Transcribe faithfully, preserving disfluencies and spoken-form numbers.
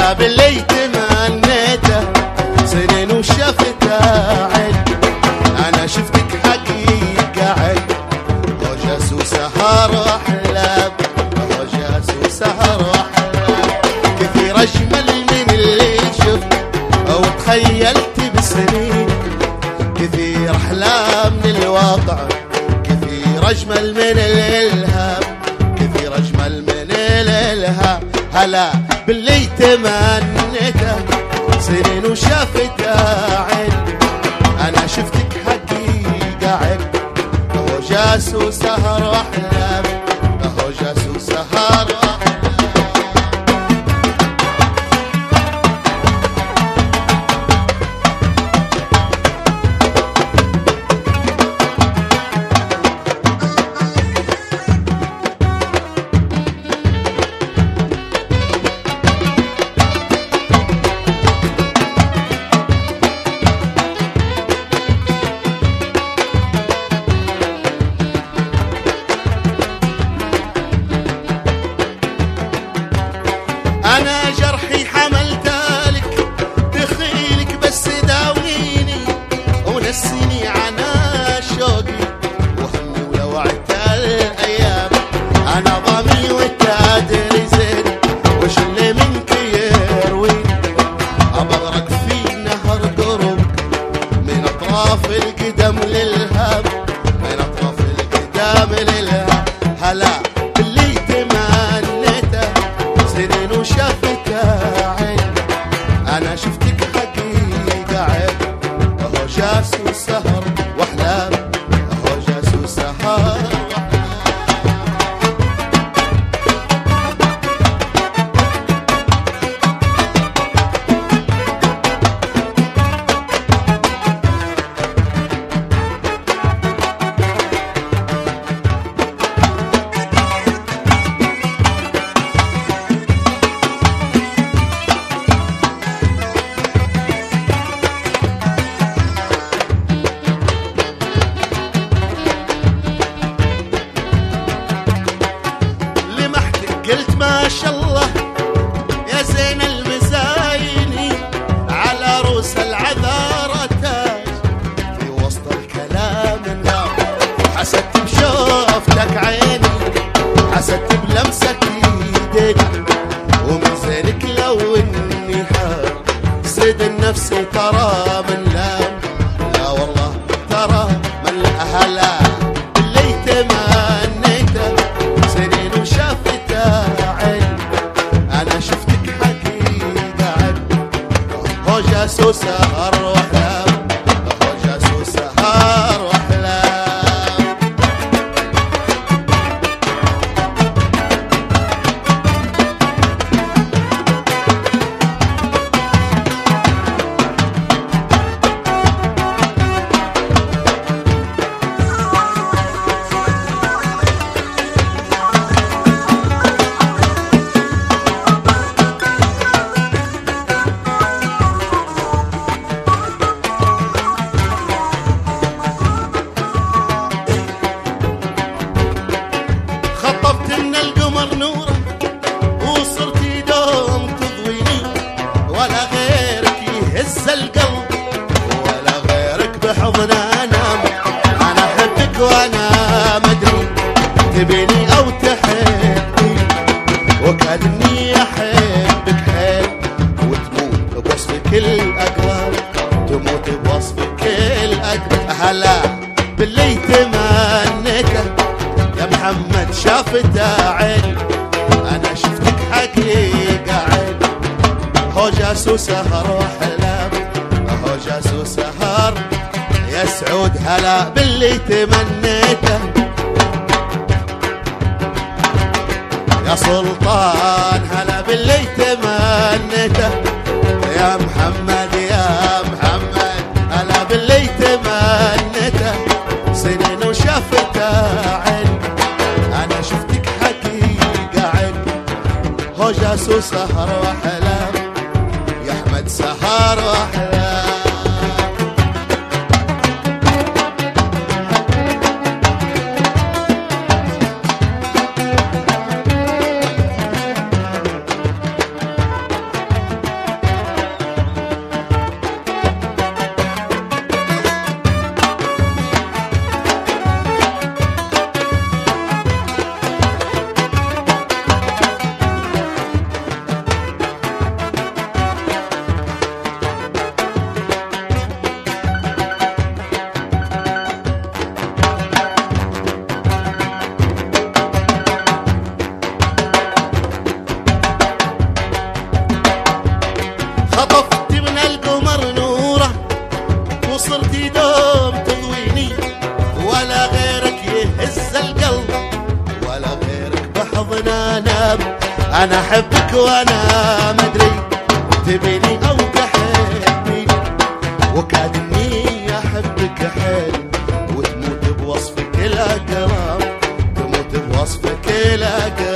هلا باللي تمنيته سنين وشافته عين. انا شفتك حقيقة عين، هوجس وسهر واحلام، هوجس وسهر واحلام. كثير اجمل من اللي شفت او تخيلت بسنين، كثير احلام من الواقع، كثير اجمل من الالهام، كثير اجمل من الالهام. هلا باللي تمنيته سنين وشافته عين. انا شفتك حقيقة عين، هوجس وسهر واحلام، هوجس وسهر واحلام. أنا جرحي حملتلك دخيلك بس داويني ونسيني عنا شوقي وهمي ولوعت الأيام. أنا ضامي وتادري زين وش اللي منك يرويني، أبغرق في نهر قربك من أطراف القدم للهام، من أطراف القدم للهام. هلا باللي تمنيته سنين وشافته عين. انا شفتك حقيقة عين، هوجس وسهر واحلام، هوجس وسهر واحلام. قلت ما شاء الله يا زين المزايني، على روس العذارى تاج في وسط الكلام النار. حسدت بشوفتك عيني، حسدت بلمسك ايديك، ومن زينك لو اني حار صيد النفس ترى من لام. لا والله ترى من لا. هلا اللي تمنيته سنين وشافته عين. انا شفتك حقيقة عين، هوجس وسهر واحلام، هوجس وسهر واحلام. وانا مدري تبيني او تحبني، وكأني احبك حيل وتموت بوصفك الاقرب، تموت بوصفك الاقرب. هلا باللي تمنيته يا محمد شافته عين. انا شفتك حقيقة عين، هوجس وسهر واحلام، هوجس وسهر يا سعود. هلا باللي تمنيته يا سلطان، هلا باللي تمنيته يا محمد يا محمد. هلا باللي تمنيته سنين وشافته عين. انا شفتك حقيقة عين، هوجس وسهر واحلام يا احمد سهر واحلام. بالحضن انام. انا احبك وانا مدري تبيني او تحبني، وكاد اني احبك حيل وتموت بوصفك الاقرب، تموت بوصفك الاقرب.